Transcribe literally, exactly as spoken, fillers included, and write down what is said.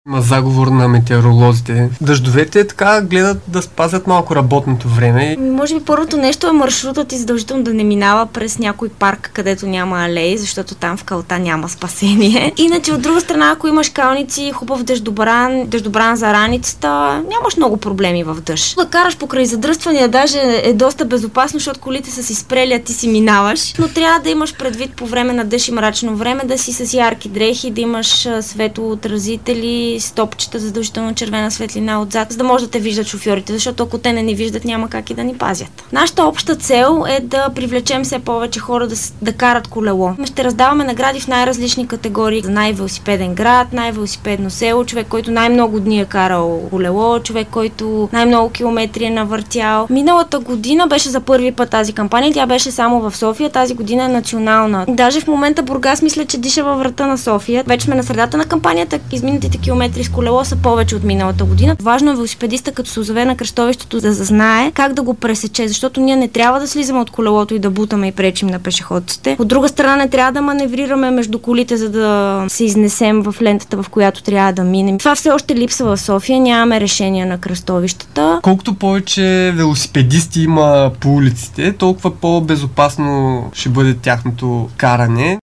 Има заговор на метеоролозите. Дъждовете така гледат да спазят малко работното време. Може би първото нещо е маршрутът ти задължително да не минава през някой парк, където няма алеи, защото там в калта няма спасение. Иначе от друга страна, ако имаш калници, хубав дъждобран, дъждобран за раницата, нямаш много проблеми в дъжд. Да караш покрай задръствания даже е доста безопасно, защото колите са си спрели, а ти си минаваш. Но трябва да имаш предвид по време на дъжд и мрачно време да си с ярки дрехи, да имаш светоотразители, стопчета, задължително червена светлина отзад, за да може да те виждат шофьорите, защото ако те не ни виждат, няма как и да ни пазят. Нашата обща цел е да привлечем все повече хора да, да карат колело. Ще раздаваме награди в най-различни категории. За най-велосипеден град, най-велосипедно село, човек, който най-много дни е карал колело, човек, който най-много километри е навъртял. Миналата година беше за първи път тази кампания, тя беше само в София, тази година е национална. Даже в момента Бургас мисля, че диша във врата на София. Вече сме на средата на кампанията, изминатите километри с колело са повече от миналата година. Важно е велосипедиста, като се озове на кръстовището, да знае как да го пресече, защото ние не трябва да слизаме от колелото и да бутаме и пречим на пешеходците. От друга страна не трябва да маневрираме между колите, за да се изнесем в лентата, в която трябва да минем. Това все още липсва в София, нямаме решение на кръстовищата. Колкото повече велосипедисти има по улиците, толкова по-безопасно ще бъде тяхното каране.